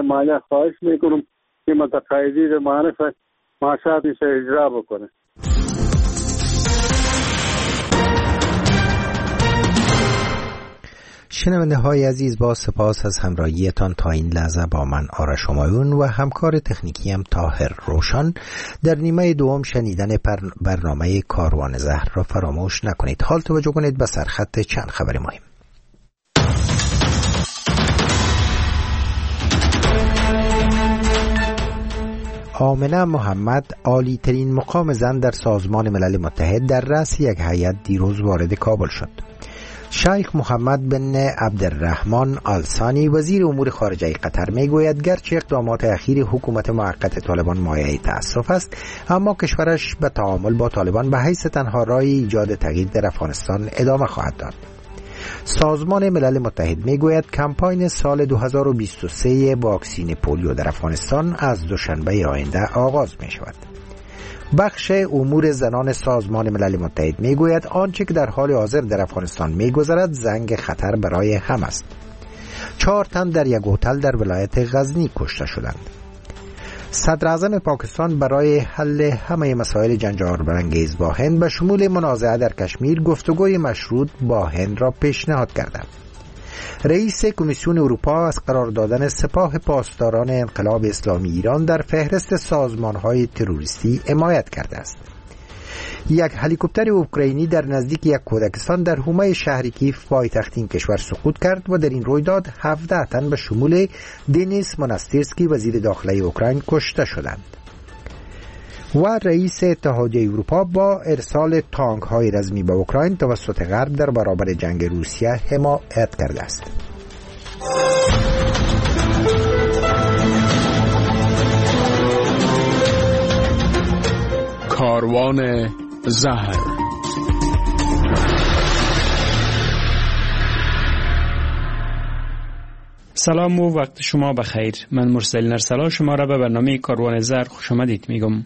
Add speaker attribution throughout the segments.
Speaker 1: مالیه خواهش میکنم که متقاعدین معرف معاشاتش اجرا بکنه.
Speaker 2: شنونده های عزیز، با سپاس از همراهیتان تا این لحظه با من آرش همایون و همکار تکنیکیم طاهر روشن در نیمه دوم شنیدن برنامه کاروان زهر را فراموش نکنید. حال توجه کنید به سرخط چند خبر مهم. آمنه محمد، عالی ترین مقام زن در سازمان ملل متحد، در رأس یک هیئت دیروز وارد کابل شد. شیخ محمد بن عبدالرحمن آل ثانی وزیر امور خارجه قطر میگوید گرچه اقدامات اخیر حکومت موقت طالبان مایه تأسف است، اما کشورش به تعامل با طالبان به حیث تنها راه ایجاد تغییر در افغانستان ادامه خواهد داد. سازمان ملل متحد میگوید کمپاین سال 2023 واکسین پولیو در افغانستان از دوشنبه آینده آغاز می شود. بخش امور زنان سازمان ملل متحد میگوید آنچه که در حال حاضر در افغانستان میگذرد زنگ خطر برای هم است. 4 تن در یک هتل در ولایت غزنی کشته شدند. صدر اعظم پاکستان برای حل همه مسائل جنجال برانگیز با هند به شمول منازعه در کشمیر گفتگوی مشروط با هند را پیشنهاد کرد. رئیس کمیسیون اروپا از قرار دادن سپاه پاسداران انقلاب اسلامی ایران در فهرست سازمان‌های تروریستی حمایت کرده است. یک هلیکوپتر اوکراینی در نزدیک یک کودکستان در حومه شهر کیف پایتخت این کشور سقوط کرد و در این رویداد 17 تن به شمول دنیس موناستیرسکی وزیر داخلی اوکراین کشته شدند. و رئیس اتحادیه اروپا با ارسال تانک‌های رزمی به اوکراین توسط غرب در برابر جنگ روسیه حمایت کرده است.
Speaker 3: کاروان زهر. سلام و وقت شما بخیر. من مرسل نرسلا شما را به برنامه کاروان زهر خوش آمدید میگم.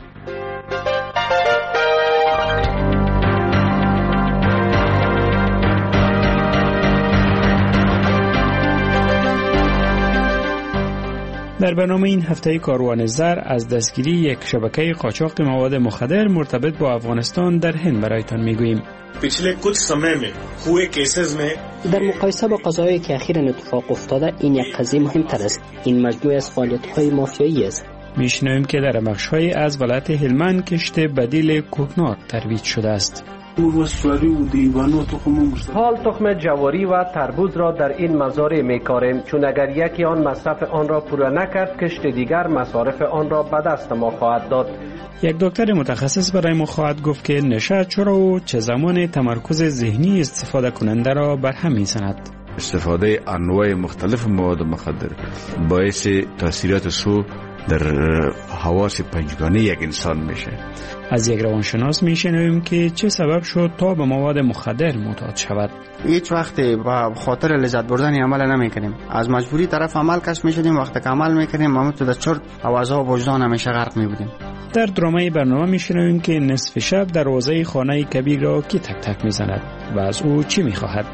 Speaker 3: در برنامه این هفته کاروان زر از دستگیری یک شبکه قاچاق مواد مخدر مرتبط با افغانستان در هند برایتان میگوییم.
Speaker 4: در مقایسه با قضایایی که اخیراً اتفاق افتاده این یک قضیه مهمتر است. این مجموعه از فعالیت‌های مافیایی است.
Speaker 3: میشنویم که در بخش‌های از ولایت هلمند کشت بدیل کوکنار ترویج شده است.
Speaker 5: حال تخم جواری و تربوز را در این مزارع میکاریم، چون اگر یکی آن مصرف آن را پورا نکرد کشت دیگر مصارف آن را به دست ما خواهد داد.
Speaker 3: یک دکتر متخصص برای ما خواهد گفت که نشه چرا و چه زمان تمرکز ذهنی استفاده کننده را بر هم می‌زند.
Speaker 6: استفاده انواع مختلف مواد مخدر باعث تاثیرات سو در حواس پنجگانه یک انسان میشه.
Speaker 3: از یک روانشناس میشنویم که چه سبب شد تا به مواد مخدر معتاد شود.
Speaker 7: هیچ وقت با خاطر لذت بردن عمل نمیکنیم، از مجبوری طرف عمل کش میشدیم. وقتی که عمل میکنیم ما تو در چرت و عذاب وجدان همیشه غرق میبودیم.
Speaker 3: در درامه برنامه میشنویم که نصف شب دروازه خانه کبیر را کی تک تک میزند و از او چی میخواهد.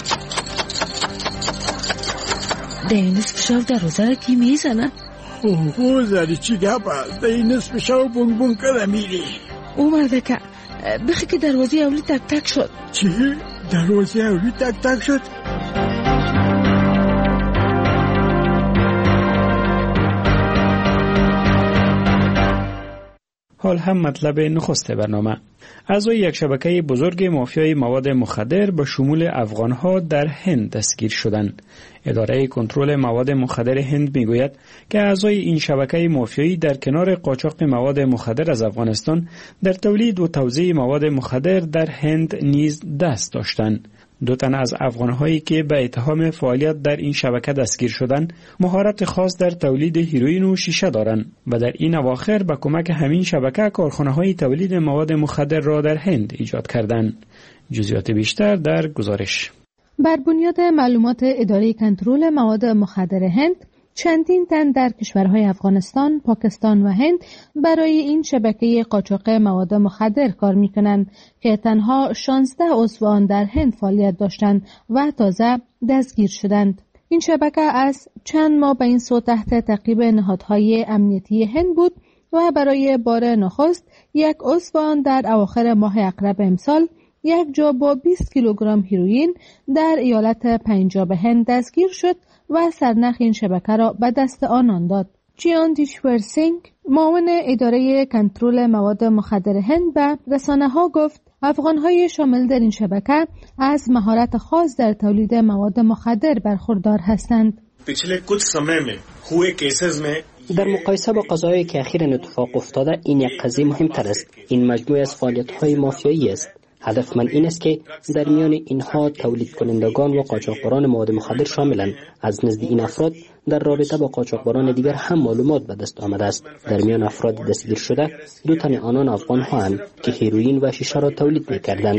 Speaker 8: در نصف شب دروازه را کی میزند؟
Speaker 9: اوه زری چی گپ است؟ در این نصف شب بون بون کده میری؟
Speaker 8: او مرده که بخی که دروازه اولی تک تک شد.
Speaker 9: چی؟ دروازه اولی تک تک شد؟
Speaker 3: حال هم مطلب نخست برنامه. اعضای یک شبکه بزرگ مافیای مواد مخدر به شمول افغانها در هند دستگیر شدند. اداره کنترل مواد مخدر هند میگوید که اعضای این شبکه مافیایی در کنار قاچاق مواد مخدر از افغانستان در تولید و توزیع مواد مخدر در هند نیز دست داشتند. 2 تن از افغانهایی که به اتهام فعالیت در این شبکه دستگیر شدند مهارت خاص در تولید هیروئین و شیشه دارند و در این اواخر به کمک همین شبکه کارخانه‌های تولید مواد مخدر را در هند ایجاد کردند. جزئیات بیشتر در گزارش.
Speaker 10: بر بنیاد معلومات اداره کنترل مواد مخدر هند، چندین تن در کشورهای افغانستان، پاکستان و هند برای این شبکه قاچاق مواد مخدر کار می‌کنند که تنها 16 عضو آن در هند فعالیت داشتند و تازه دستگیر شدند. این شبکه از چند ماه به این سو تحت تعقیب نهادهای امنیتی هند بود و برای بار نخست یک عضو آن در اواخر ماه اقرب امسال یک جا با 20 کیلوگرم هیروئین در ایالت پنجاب هند دستگیر شد و سرنخ این شبکه را به دست آنان داد. جیاندیشور سینگ، معاون اداره کنترل مواد مخدر هند، به رسانه‌ها گفت افغان‌های شامل در این شبکه از مهارت خاص در تولید مواد مخدر برخوردار هستند.
Speaker 4: در مقایسه با قضایایی که اخیراً اتفاق افتاده، این یک قضیه مهمتر است. این مجموعه از فعالیت‌های مافیایی است. هدف من این است که در میان اینها تولید کنندگان و قاچاقبران مواد مخدر شاملند. از نزد این افراد در رابطه با قاچاقبران دیگر هم معلومات به دست آمده است. در میان افراد دستگیر شده 2 تن آنان افغان‌هاند که هیروئین و شیشه را تولید می‌کردند.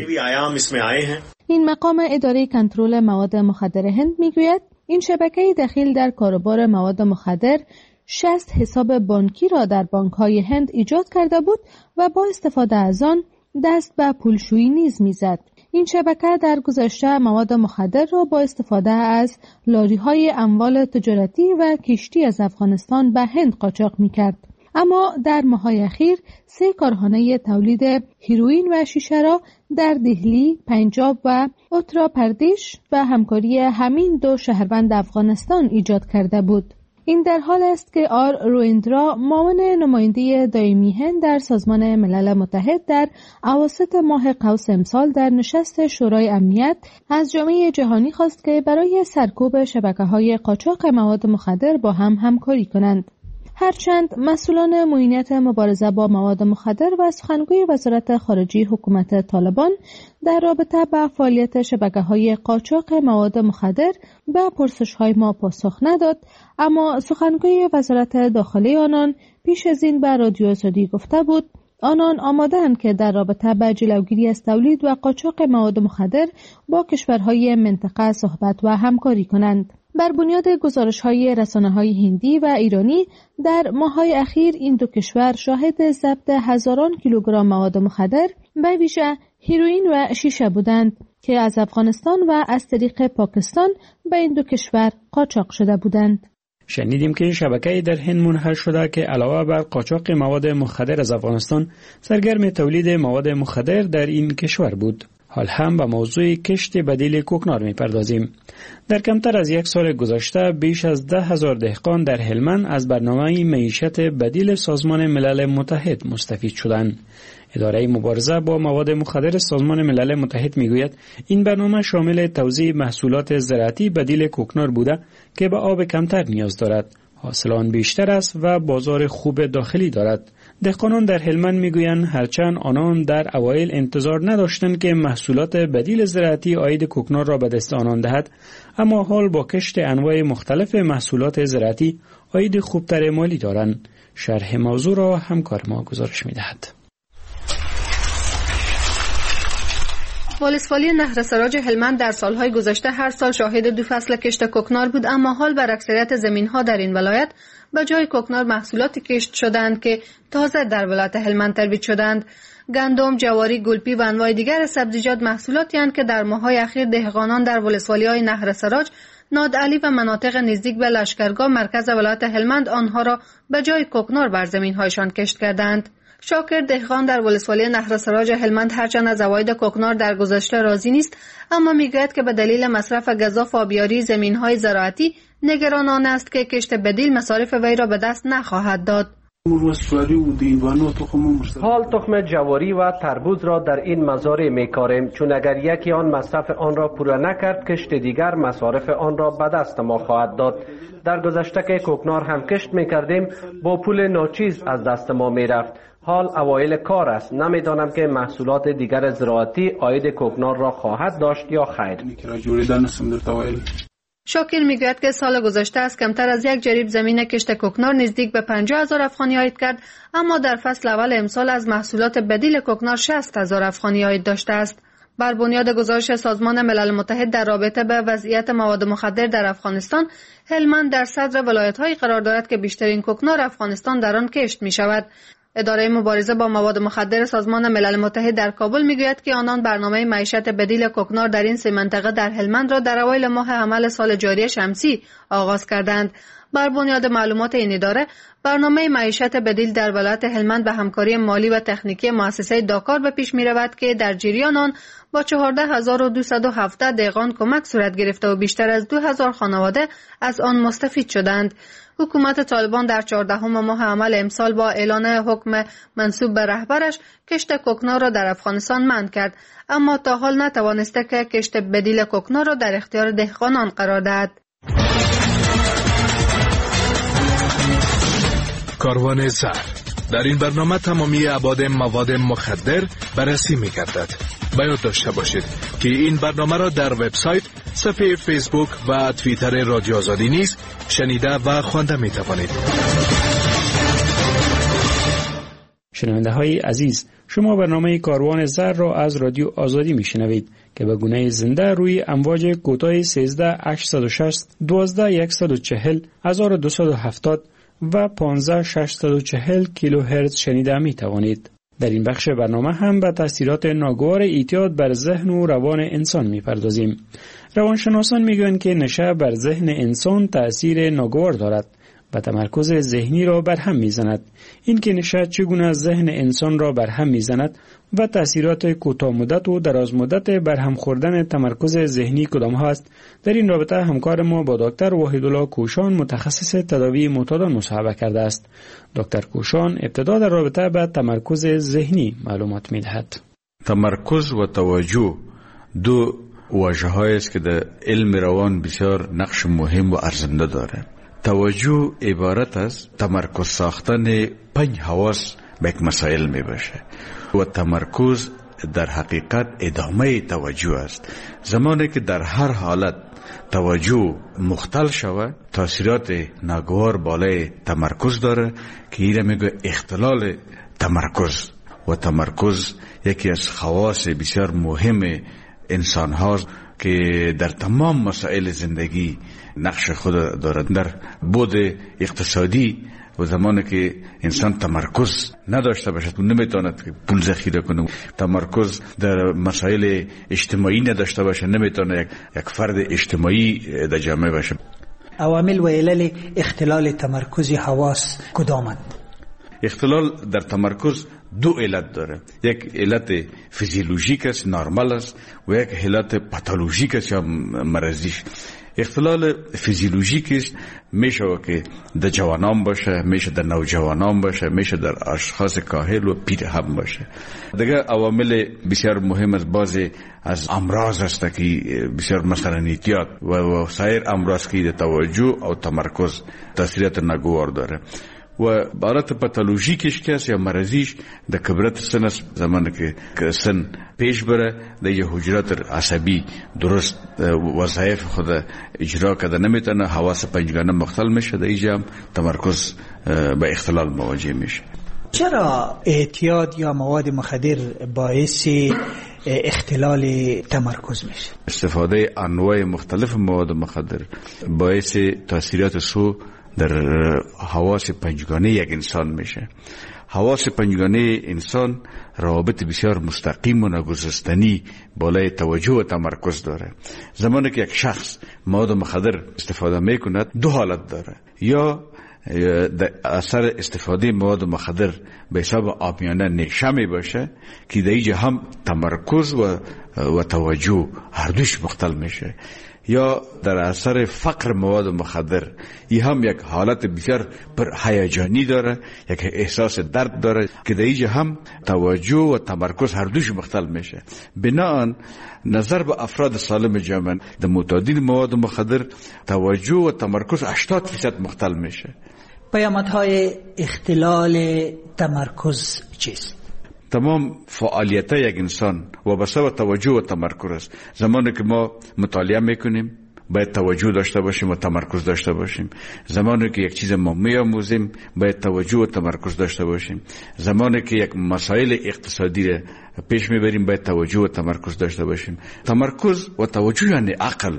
Speaker 10: این مقام اداره کنترل مواد مخدر هند میگوید این شبکه دخیل در کاروبار مواد مخدر 60 حساب بانکی را در بانک‌های هند ایجاد کرده بود و با استفاده از آن دست به پولشویی نیز میزد. این شبکه در گذشته مواد مخدر را با استفاده از لاری‌های اموال تجارتی و کشتی از افغانستان به هند قاچاق میکرد. اما در ماه‌های اخیر 3 کارخانه تولید هیروئین و شیشه را در دهلی، پنجاب و اتر پردیش به همکاری همین 2 شهروند افغانستان ایجاد کرده بود. این در حال است که آر رویندرا، معاون نماینده دائمی هند در سازمان ملل متحد، در اواسط ماه قوس امسال در نشست شورای امنیت از جامعه جهانی خواست که برای سرکوب شبکه‌های قاچاق مواد مخدر با هم همکاری کنند. هرچند مسئولان معینیت مبارزه با مواد مخدر و سخنگوی وزارت خارجه حکومت طالبان در رابطه با فعالیت شبکه‌های قاچاق مواد مخدر به پرسش‌های ما پاسخ نداد، اما سخنگوی وزارت داخلی آنان پیش از این به رادیو آزادی گفته بود آنان آماده‌اند که در رابطه با جلوگیری از تولید و قاچاق مواد مخدر با کشورهای منطقه صحبت و همکاری کنند. بر بنیاد گزارش‌های رسانه‌های هندی و ایرانی در ماه‌های اخیر این 2 کشور شاهد ضبط هزاران کیلوگرم مواد مخدر به ویژه هیروئین و شیشه بودند که از افغانستان و از طریق پاکستان به این 2 کشور قاچاق شده بودند.
Speaker 3: شنیدیم که شبکه در هند منحل شده که علاوه بر قاچاق مواد مخدر از افغانستان سرگرم تولید مواد مخدر در این کشور بود. حال هم به موضوع کشت بدیل کوکنار می‌پردازیم. در کمتر از 1 سال گذشته بیش از 10,000 دهقان در هلمند از برنامه معیشت بدیل سازمان ملل متحد مستفید شدند. اداره مبارزه با مواد مخدر سازمان ملل متحد میگوید این برنامه شامل توزیع محصولات زراعتی بدیل کوکنار بوده که به آب کمتر نیاز دارد، حاصل آن بیشتر است و بازار خوب داخلی دارد. دهقانان در هلمند میگویند هرچند آنان در اوایل انتظار نداشتند که محصولات بدیل زراعتی عاید کوکنار را به دست آنان دهد، اما حال با کشت انواع مختلف محصولات زراعتی عاید خوبتر مالی دارند. شرح موضوع را همکار ما گزارش میدهد.
Speaker 11: ولسوالی نهرسراج هلمند در سالهای گذشته هر سال شاهد 2 فصل کشت کوکنار بود، اما حال بر اکثریت زمین‌ها در این ولایت به جای کوکنار محصولاتی کشت شدند که تازه در ولایت هلمند ترویج شدند. گندم، جواری، گلپی و انواع دیگر سبزیجات محصولاتی هستند که در ماه‌های اخیر دهقانان در ولسوالی‌های نهرسراج، نادعلی و مناطق نزدیک به لشکرگاه مرکز ولایت هلمند آنها را به جای کوکنار بر زمین‌هایشان کشت کردند. شاکر دهقان در ولسوالی نهرسراج هلمند هرچند از عواید کوکنار در گذشته راضی نیست، اما میگوید که به دلیل مصرف گزاف آبیاری زمین‌های زراعتی نگران آن است که کشت بدیل مصارف وی را به دست نخواهد داد.
Speaker 5: حال تخم جواری و تربوز را در این مزارع میکاریم، چون اگر یکی آن مصرف آن را پورا نکرد کشت دیگر مصارف آن را به دست ما خواهد داد. در گذشته که کوکنار هم کشت میکردیم با پول ناچیز از دست ما میرفت. حال اوایل کار است، نمیدانم که محصولات دیگر زراعتی عاید کوکنار را خواهد داشت یا خیر.
Speaker 11: شاکر میگوید که سال گذشته از کمتر از 1 جریب زمین کشت کوکنار نزدیک به 50,000 افغانی عاید کرد، اما در فصل اول امسال از محصولات بدیل کوکنار 60,000 افغانی عاید داشته است. بر بنیاد گزارش سازمان ملل متحد در رابطه به وضعیت مواد مخدر در افغانستان، هلمند در صدر ولایت‌هایی قرار دارد که بیشترین کوکنار افغانستان در آن کشت می‌شود. اداره مبارزه با مواد مخدر سازمان ملل متحد در کابل میگوید که آنان برنامه معیشت بدیل کوکنار در این سه منطقه در هلمند را در اوایل ماه عمل سال جاری شمسی آغاز کردند. بر بنیاد معلومات این اداره، برنامه معیشت بدیل در ولایت هلمند به همکاری مالی و تکنیکی مؤسسه داکار به پیش می رود که در جریان آن با 14217 دهقان کمک صورت گرفته و بیشتر از 2000 خانواده از آن مستفید شدند. حکومت طالبان در 14 ماه عمل امسال با اعلان حکم منسوب به رهبرش کشت کوکنار را در افغانستان منع کرد، اما تا حال نتوانسته که کشت بدیل کوکنار را در اختیار دهقانان قرار دهد.
Speaker 12: کاروان زر. در این برنامه تمامی ابعاد مواد مخدر بررسی می‌گردد. باید داشته باشید که این برنامه را در وبسایت، صفحه فیسبوک و توییتر رادیو آزادی نیز شنیده و خوانده می‌توانید.
Speaker 3: شنونده های عزیز، شما برنامه کاروان زر را از رادیو آزادی میشنوید که به گونه زنده روی امواج کوتاه 13 860 12 140 1270 و 15 640 کیلوهرتز شنیده می توانید. در این بخش برنامه هم به تاثیرات ناگوار اعتیاد بر ذهن و روان انسان می پردازیم. روانشناسان می گویند که نشه بر ذهن انسان تأثیر ناگوار دارد و تمرکز ذهنی را برهم می زند. این که نشه چگونه ذهن انسان را برهم می زند و تأثیرات کوتاه مدت و دراز مدت برهم خوردن تمرکز ذهنی کدام هست، در این رابطه همکار ما با دکتر وحیدالله کوشان متخصص تداوی معتادان مصاحبه کرده است. دکتر کوشان ابتدا در رابطه با تمرکز ذهنی معلومات می دهد.
Speaker 6: تمرکز و توجه دو واژه‌هایی است که در علم روان بسیار نقش مهم و ارزنده داره. توجه عبارت از تمرکز ساختن 5 حواس به یک مسائل می باشه و تمرکز در حقیقت ادامه توجه است. زمانی که در هر حالت توجه مختل شود، تاثیرات ناگوار بالای تمرکز داره که اینه میگه اختلال تمرکز. و تمرکز یکی از خواص بسیار مهم انسان هاست که در تمام مسائل زندگی نقش خود دارد. در بود اقتصادی و زمانی که انسان تمرکز نداشته باشد و نمیتواند پول ذخیره کنه، تمرکز در مسائل اجتماعی نداشته باشه، نمیتونه یک فرد اجتماعی در جامعه باشه.
Speaker 13: عوامل و علل اختلال تمرکز حواس کدامند؟
Speaker 6: اختلال در تمرکز دو علت داره. یک علت فیزیولوژیک است، نرمال است، و یک علت پاتولوژیک است یا مرضیش. اختلال فیزیولوژیک میشه که در جوانان باشه، میشه در نوجوانان باشه، میشه در اشخاص کاهل و پیر هم باشه. دیگه عوامل بسیار مهم از بعضی از امراض است که بسیار مثلا اعتیاد و سایر امراض که توجه او تمرکز تاثیرات ناگوار داره. و حالت پاتولوژیکش که است یا مرضیش در کبرت سن است. زمانی که سن پیش بره در یه حجرات عصبی درست وظایف خود اجرا کرده نمیتونه، حواس پنجگانه مختل میشه، در اینجا هم تمرکز به اختلال مواجه میشه.
Speaker 13: چرا اعتیاد یا مواد مخدر باعث اختلال تمرکز میشه؟
Speaker 6: استفاده انواع مختلف مواد مخدر باعث تاثیرات سو در حواس پنجگانه یک انسان میشه. حواس پنجگانه انسان روابط بسیار مستقیم و ناگسستنی بالای توجه و تمرکز داره. زمانی که یک شخص مواد مخدر استفاده میکند دو حالت داره: یا در اثر استفاده مواد مخدر به حساب عامیانه نشه می باشه که در اینجا هم تمرکز و توجه هر دوش مختل میشه، یا در اثر فقر مواد مخدر این هم یک حالت بسیار پر هیجانی داره، یک احساس درد داره که در اینجا هم توجه و تمرکز هر دوش مختل میشه. بناهن نظر به افراد سالم جامعه در معتادین مواد مخدر توجه و تمرکز 80% مختل میشه.
Speaker 13: پیامدهای اختلال تمرکز چیست؟
Speaker 6: تمام فعالیت یک انسان وابسته به توجه و تمرکز است. زمانی که ما مطالعه میکنیم باید توجه داشته باشیم و تمرکز داشته باشیم. زمانی که یک چیز ما میآموزیم باید توجه و تمرکز داشته باشیم. زمانی که یک مسائل اقتصادی را پیش میبریم باید توجه و تمرکز داشته باشیم. تمرکز و توجه یعنی عقل.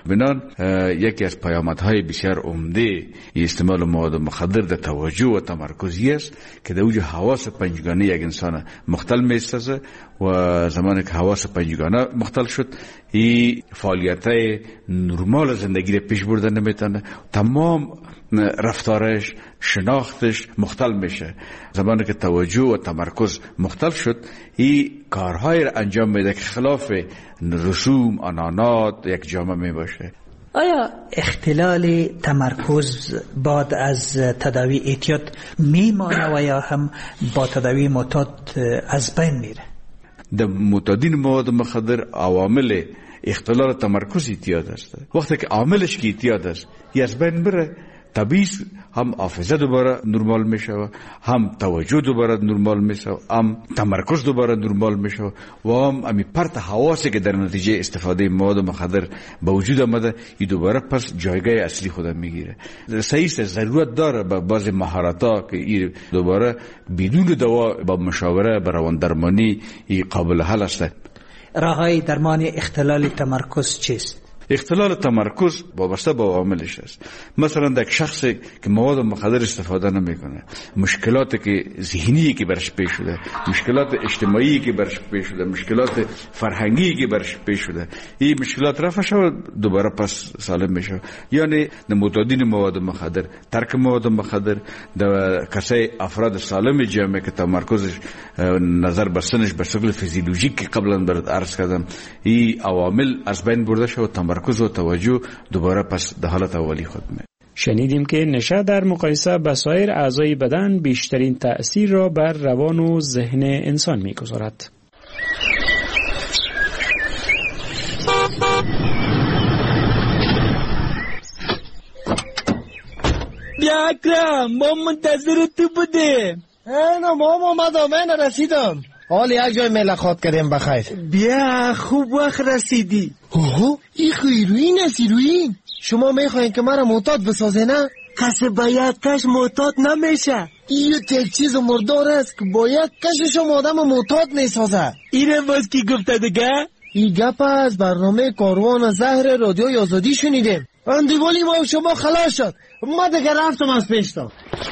Speaker 6: بنان یکی از پیامدهای بسیار عمده استعمال مواد مخدر در توجه و تمرکزی است که در اوج حواس پنجگانه یک انسان مختل می‌سازه و زمانی که حواس پنجگانه مختل شد این فعالیت‌های نرمال زندگی را پیش بردن نمیتونه، تمام رفتارش شناختش مختل میشه. زمانی که توجه و تمرکز مختل شد این کارهای را انجام میده که خلاف رسوم عنعنات یک جامعه میباشه.
Speaker 13: آیا اختلال تمرکز بعد از تداوی اعتیاد میمانه و یا هم با تداوی معتاد از بین میره؟
Speaker 6: در معتادین مواد مخدر عوامل اختلال تمرکز اعتیاد است. وقتی که عاملش که اعتیاد است یه از بین بره، طبیعی هم حافظه دوباره نرمال میشه، هم توجه دوباره نرمال میشه، هم تمرکز دوباره نرمال میشه و هم امی پرت حواسی که در نتیجه استفاده مواد مخدر به وجود آمده این دوباره پس جایگاه اصلی خودم میگیره. صحیح ضرورت داره به بعض مهارت‌ها که این دوباره بدون دوا با مشاوره به روان درمانی این قابل حل است.
Speaker 13: راههای درمان اختلال تمرکز چیست؟
Speaker 6: اختلال تمرکز وابسته به عواملش است. مثلا در یک شخصی که مواد مخدر استفاده نمیکنه، مشکلاتی که ذهنی که برش پیش شده، مشکلات اجتماعی که برش پیش شده، مشکلات فرهنگی که برش پیش شده، این مشکلات رفع شود دوباره پس سالم میشه. یعنی در معتادین مواد مخدر ترک مواد مخدر، در کسای افراد سالم جامعه که تمرکزش نظر به سنش به شکل فیزیولوژیک که قبلا برات عرض کردم این عوامل از بین برده شد، تمرکز و توجه دوباره پس در حالت اولی خود می.
Speaker 3: شنیدیم که نشه در مقایسه با سایر اعضای بدن بیشترین تأثیر را بر روان و ذهن انسان می‌گذارد.
Speaker 9: بیا اکرم، ما منتظر تو بودیم.
Speaker 14: نه ماما من رسیدم. حالا یک جای ملاقات کردیم بخیر.
Speaker 9: بیا خوب وقت رسیدی.
Speaker 14: اوه این هیروئین است. هیروئین شما میخواین که مرا معتاد بسازه نه؟
Speaker 9: کسی باید کش معتاد نمیشه.
Speaker 14: این یک چیز مردار است که باید کشش آدم معتاد میسازه.
Speaker 9: اینه باز کی گفته دیگه؟
Speaker 14: این گپ از برنامه کاروان زهر رادیوی آزادی شنیدیم. اندیوالی ما شما خلاص شد. ما دیگه رفتم از پیشتا.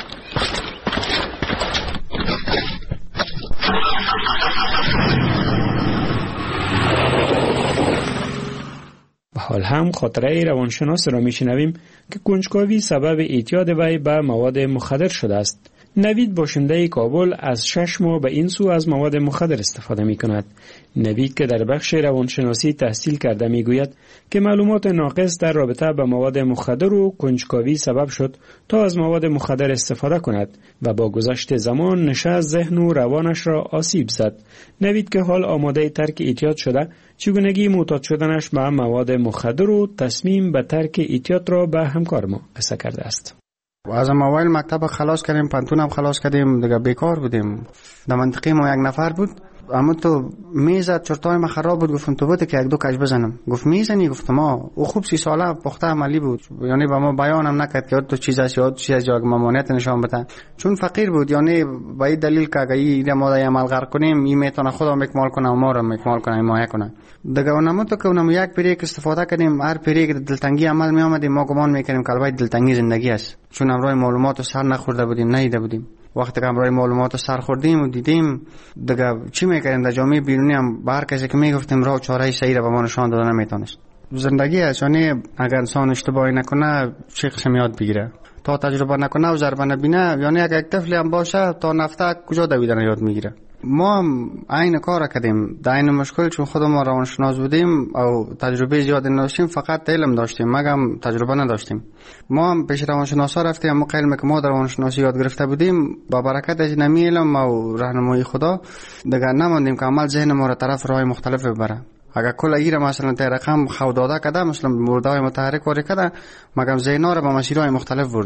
Speaker 3: و حال هم خاطره روانشناس را میشنویم که کنجکاوی سبب اعتیاد وی به مواد مخدر شده است. نوید باشنده کابل از 6 ماه به این سو از مواد مخدر استفاده می کند. نوید که در بخش روانشناسی تحصیل کرده می گوید که معلومات ناقص در رابطه با مواد مخدر و کنجکاوی سبب شد تا از مواد مخدر استفاده کند و با گذشت زمان نشه ذهن و روانش را آسیب زد. نوید که حال آماده ترک اعتیاد شده، چگونگی معتاد شدنش به مواد مخدر و تصمیم به ترک اعتیاد را به همکار ما قصه کرده است.
Speaker 7: از موبایل مکتب خلاص کردیم، پانتون هم خلاص کردیم، دیگه بیکار بودیم. در منطقه ما یک نفر بود، اما تو میزد چرتای ما خراب بود. گفتم تو بده که یک دو کج بزنم. گفت میزنی؟ گفتم ما او خوب 30 ساله پخته عملی بود، یعنی با ما بیانم نکرد که تو چیز است یا چیز جا ممانعت نشان بده، چون فقیر بود. یعنی با این دلیل که اگه این ما عمل غرق کنیم این میتونه خودم اکمال کنه و ما رو اکمال کنه، حمایت کنه. دیگه اونم تو که اونم یک بریک استفاده کردیم، هر بریک دلتنگی عمل می آمد، ما گمان میکنیم که البته دلتنگی زندگی است، چون امروز معلومات سر نخورده بودیم، ندیده بودیم. وقتی که امروز معلومات سر خوردیم و دیدیم دیگه چی میکردیم در جامعه بیرونی هم بر کسی که میگفتیم راه چاره صحیح را به ما نشان داده نمیتونست. زندگی است، یعنی اگر انسان اشتباهی نکنه چه قسم یاد بگیره، تا تجربه نکنه و ضربه نبینه، یعنی اگر یک طفلی هم باشه تا نفته کجا دویدن یاد میگیره. ما هم عین کار کردیم، در این مشکل چون خود ما روانشناس بودیم او تجربه زیاد نداشتیم، فقط علم داشتیم مگم تجربه نداشتیم. ما هم پیش روانشناسا رفتیم، اما علمی که ما در روانشناسی یاد گرفته بودیم با برکت از نمی علم و راهنمایی خدا دیگه نماندیم که عمل ذهن ما را طرف راه مختلف ببره. اگر کل ایره مثلا تا رقم خو داده کده، مثلا مردای متحرک واری کده، مگم ذهنا را به مسیرهای مختلف برده.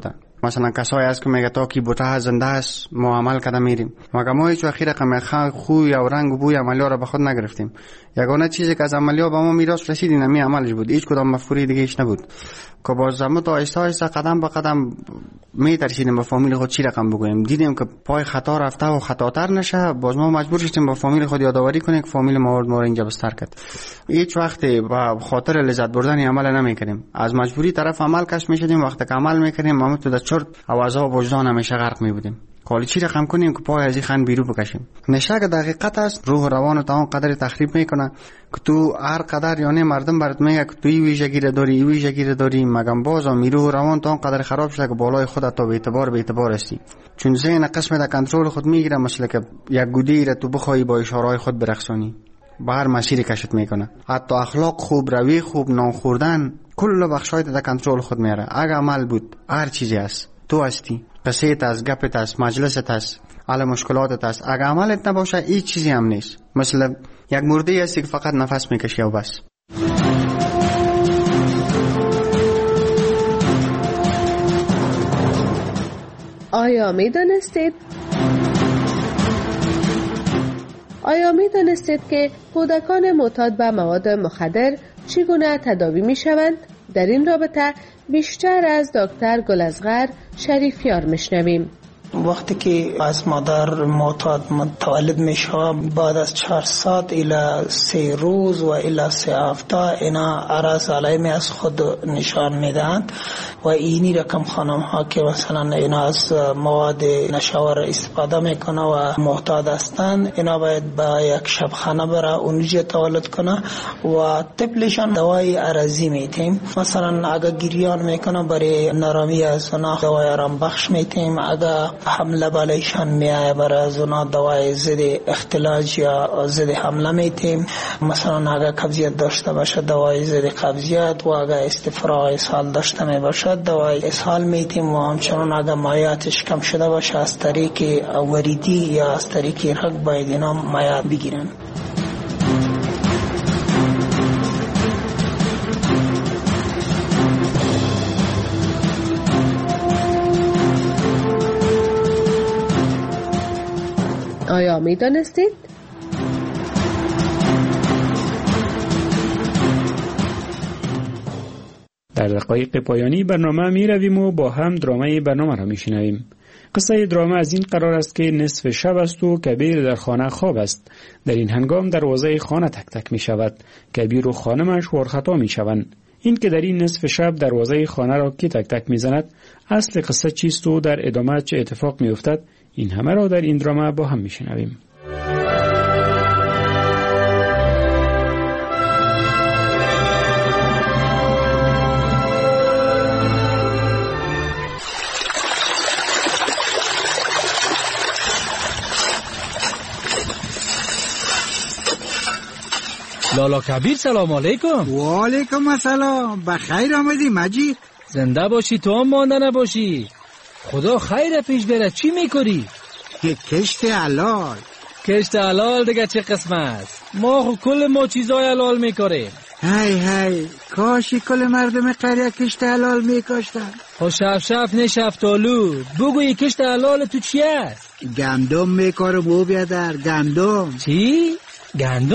Speaker 7: مثلا کسایی هست که میگه تا کی بوته زنده است ما عمل کرده میریم، مگر ما هیچ وقت رقم خوی یا رنگ و بوی عملیا را به خود نگرفتیم. یگانه چیزی که از عملیا به ما میراث رسید این می عملش بود، هیچ کدام مفکوری دیگه ایش نبود که باز زمت آهسته آهسته قدم به قدم میترسیدیم به فامیل خود چی رقم بگوییم. دیدیم که پای خطا رفته و خطاتر نشه، باز ما مجبور شدیم به فامیل خود یادآوری کنیم که فامیل ما رو اینجا بستر کرد. هیچ وقت به خاطر لذت بردن عمل نمیکنیم، از مجبوری طرف عمل کش میشدیم. وقتی که عمل میکنیم ما تو در چرت و عذاب وجدان همیشه غرق میبودیم. حالا چی رقم کنیم که پای از این خن بیرون بکشیم. نشه که دقیقت است روح و روان تو اون قدر تخریب میکنه که تو هر قدر یعنی مردم برات میگه که تو این ویژگی داری این ویژگی داری، مگم باز هم روح و روان تو اون قدر خراب شده که بالای خودت تو به اعتبار هستی. چون ذهن قسم در کنترل خود میگیره، مثل که یک گودی را تو بخوای با اشارهای خود برقصانی به هر مسیری کشت میکنه. حتی اخلاق خوب، روی خوب، نان خوردن، کل بخشای در کنترل خود میاره. اگه عمل بود هر چیزی است، تو هستی، قصیت است، گپت است، مجلست است، حل مشکلاتت است. اگه عملت نباشه هیچ چیزی هم نیست. مثل یک مرده هستی که فقط نفس میکشی و بس.
Speaker 15: آیا میدانستید که کودکان معتاد به مواد مخدر چگونه تداوی می شوند؟ در این رابطه بیشتر از دکتر گلازغر شریفیار میشنویم.
Speaker 16: وقتی که از مادر معتاد متولد میشه بعد از 4 ساعت الی 3 روز و الی 3 هفته اینا عرض علائم از خود نشان میدهند و اینی رقم خانم ها که مثلا اینا از مواد نشاور استفاده میکنه و معتاد هستند اینا باید به یک شبخانه بره اونجا تولد کنه و طفلشان دوای عرضی میتیم. مثلا اگه گریان میکنه برای نرامی از اونا دوای آرام بخش میتیم، اگه حمله بالایشان میایه برای از اونا دوای ضد اختلاج یا ضد حمله میتیم. مثلا اگه قبضیت داشته باشه دوای ضد قبضیت و اگه استفراغ اسهال داشته می باشه دوای اسهال میتیم و همچنان اگه مایعاتش کم شده باشه از طریق وریدی یا از طریق رگ باید اینا مایعات بگیرن.
Speaker 15: آیا می دانستید؟
Speaker 3: در دقایق پایانی برنامه می رویم و با هم درامه برنامه را می شنویم. قصه درامه از این قرار است که نصف شب است و کبیر در خانه خواب است. در این هنگام دروازه خانه تک تک می شود. کبیر و خانمش ورخطا می شوند. این که در این نصف شب دروازه خانه را کی تک تک می زند، اصل قصه چیست و در ادامه چه اتفاق می افتد، این همه را در این درامه با هم می شنویم.
Speaker 17: لالا کبیر سلام علیکم.
Speaker 9: و علیکم السلام. بخیر آمدی مجید.
Speaker 17: زنده باشی تو هم مانده نباشی. خدا خیر پیش بره. چی میکری؟
Speaker 9: کشت حلال.
Speaker 17: کشت حلال دیگه چه قسم است؟ ما خو کل ما چیزای حلال میکاریم.
Speaker 9: هی کاشی کل مردم قریه کشت حلال میکاشتن.
Speaker 17: خو شف نشفتالو بگوی کشت حلال تو چی است؟
Speaker 9: گندم میکارم او بیادر. گندم.
Speaker 17: چی؟ گندم؟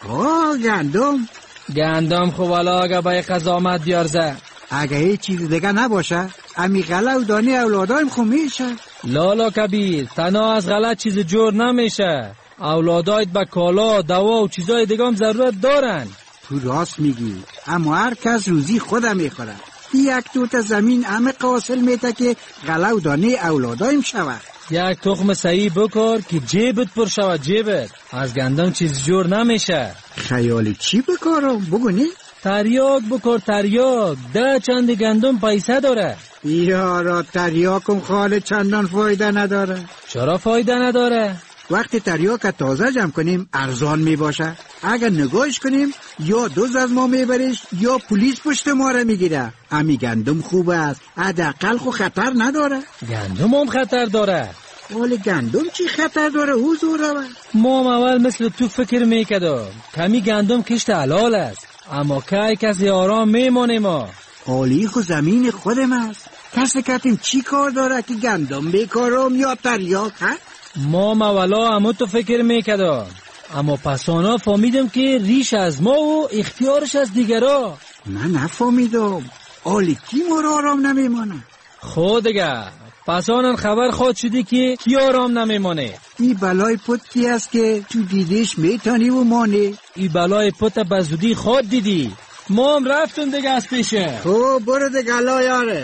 Speaker 17: گندم خو والا اگه بای قضامت بیارزه.
Speaker 9: اگه هیچ چیز دیگه نباشه امی غله و دانی اولادایم خو میشه.
Speaker 17: لالا کبیر تنها از غلط چیز جور نمیشه. اولادایت به کالا دوا و چیزای دیگه هم ضرورت دارن.
Speaker 9: تو راست میگی، اما هر کس روزی خودم میخوره. یک توت زمین همه قاصل میته که غله و دانی اولادایم شود.
Speaker 17: یک تخم صحیح بکار که جیبت پر شود. جیبت از گندم چیز جور نمیشه.
Speaker 9: خیالی چی بکارم بگونی؟
Speaker 17: تریاک بکار. تریاک 10 چند گندم پیسه داره.
Speaker 9: یارا تریاکم خاله چندان فایده نداره.
Speaker 17: چرا فایده نداره؟
Speaker 9: وقتی تریاک تازه جمع کنیم ارزان می باشه. اگر نگاهش کنیم یا دوز از ما میبریش یا پلیس پشت ما را میگیره. امی گندم خوب است، حداقل خو خطر نداره.
Speaker 17: گندم هم خطر داره.
Speaker 9: ولی گندم چی خطر داره حضور؟
Speaker 17: ما اول مثل تو فکر میکردم کمی گندم کشت حلال است، اما که کسی آرام میمونه. ما
Speaker 9: حالی خو زمین خودم است. پس کتیم چی کار داره که گندم بیکارم یا تریاک ها؟
Speaker 17: ما مولا همون تو فکر میکردم، اما پسانا فهمیدم که ریش از ما و اختیارش از دیگرا.
Speaker 9: من نفهمیدم. آلی کی ما را آرام نمیمانه؟
Speaker 17: خود دیگه پسانن خبر خود شدی که کی آرام نمیمانه.
Speaker 9: این بلای پت کی است که تو دیدیش میتانی و مانه؟
Speaker 17: این بلای پت بزودی خود دیدی. ما هم رفتون دیگه از پیشه.
Speaker 9: تو برو دیگه الله یارت.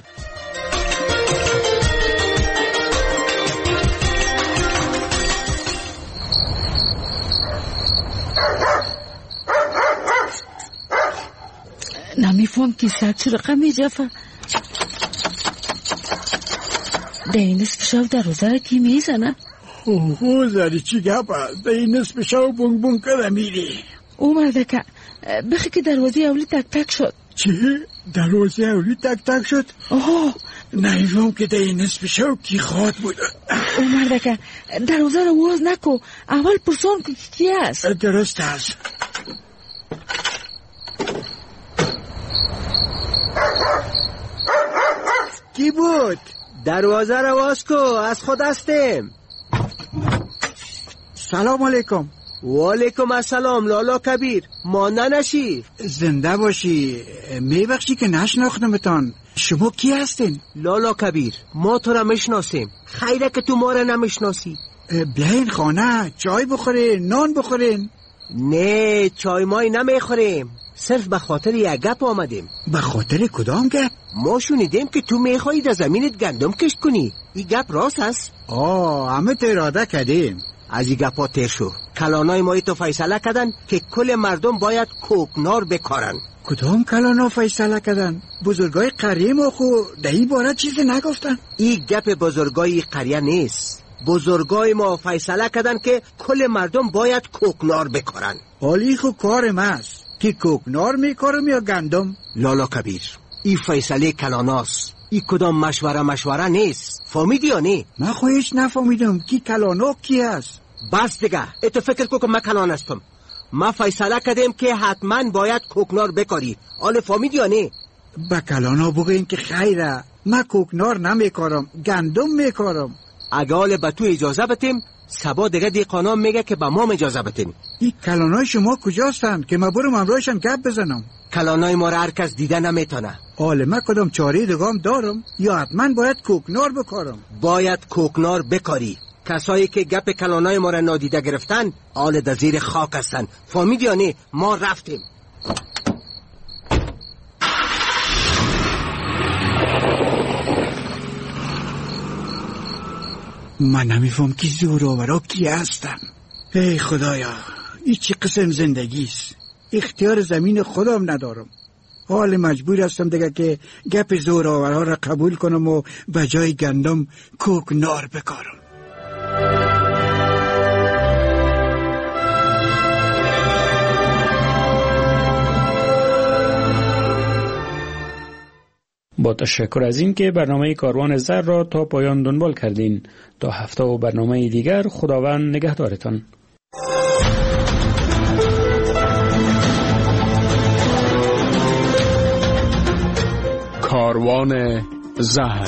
Speaker 8: نمیفهم که سگ چه رقمی جفا در این نصف شب در روزه کی میزنه؟
Speaker 9: اوه زاری چی گپ است؟ در این نصف شب بونگ بونگ کده میری؟
Speaker 8: اومده که بخی که دروازه اولی تک تک شد.
Speaker 9: چی؟ دروازه اولی تک تک شد؟
Speaker 8: آه
Speaker 9: نمیفهم که در این نصف شب کی خواد بود.
Speaker 8: اومده که دروازه رو واز نکو، اول پرسان که کی است.
Speaker 9: درست است. کی بود؟
Speaker 18: دروازه رو باز کو، از خود هستیم.
Speaker 9: سلام علیکم.
Speaker 18: و علیکم السلام لالا کبیر، مانده نشی.
Speaker 9: زنده باشی. میبخشی که نشناختمتان. شما کی هستین؟
Speaker 18: لالا کبیر، ما تو را میشناسیم. خیره که تو ما را نمیشناسی.
Speaker 9: بیاین خانه چای بخورین، نان بخورین.
Speaker 18: نه چای مای نمیخوریم، صرف به خاطر یک گپ آمدیم.
Speaker 9: به خاطر کدام گپ؟
Speaker 18: ما شنیدیم که تو میخوایی در زمینت گندم کشت کنی. این گپ راست است؟
Speaker 9: همه اراده کردیم.
Speaker 18: از این گپا تیر شو. کلانای ما تو فیصله کردن که کل مردم باید کوکنار بکارن.
Speaker 9: کدام کلانا فیصله کردن؟ بزرگای قریه ما خو در این باره چیزی نگفتن.
Speaker 18: این گپ بزرگای قریه نیست. بزرگای ما فیصله کردن که کل مردم باید کوکنار بکارن.
Speaker 9: حالی خو کارم است که کوکنار میکارم یا گندم.
Speaker 18: لالا کبیر، این فیصله کلاناست. این کدام مشوره نیست. فهمیدی یا نه؟
Speaker 9: من خو هیچ نفهمیدم کی کلانا کی است.
Speaker 18: بس دیگه اتو فکر کو که من کلان هستم. ما فیصله کردیم که حتما باید کوکنار بکاری. آله فهمیدی یا نه؟
Speaker 9: با کلانا بگوین که خیره، من کوکنار نمیکارم، گندم میکارم.
Speaker 18: اگه آله به تو اجازه بتیم، سبا دیگه دیقانا میگه که به ما اجازه بتیم.
Speaker 9: این کلانای شما کجاستن که ما برم امروشن گپ بزنم؟
Speaker 18: کلانای ما را هر کس دیده نمیتونه.
Speaker 9: آله من کدام چاره دیگام دارم یا حتما باید کوکنار بکارم؟
Speaker 18: باید کوکنار بکاری. کسایی که گپ کلانای ما را نادیده گرفتن آله در زیر خاک هستن. فهمیدی یا نه؟ ما رفتیم.
Speaker 9: من نمیفهم که زورآورا کی هستن. ای خدایا، این چه قسم زندگیست؟ اختیار زمین خودم ندارم. حال مجبور هستم دیگه که گپ زورآورا را قبول کنم و به جای گندم کوکنار بکارم.
Speaker 3: با تشکر از این که برنامه کاروان زر را تا پایان دنبال کردین. تا هفته و برنامه دیگر خداوند نگهدارتان.
Speaker 12: کاروان زر.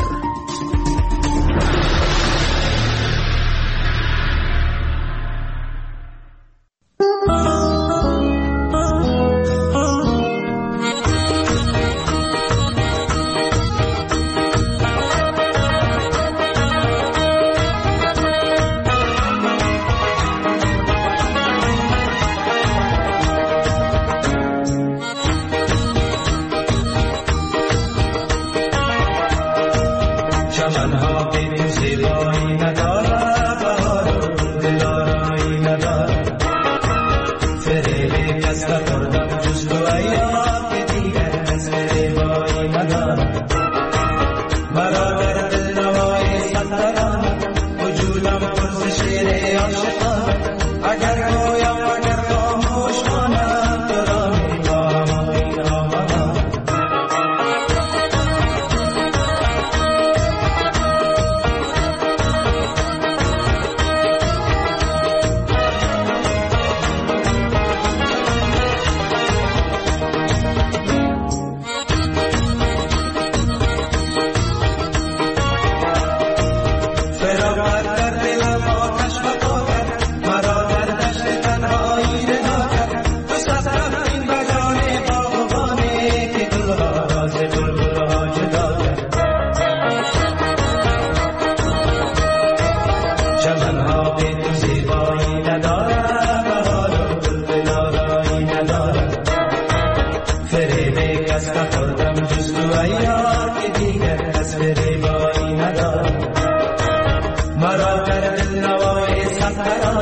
Speaker 19: خراب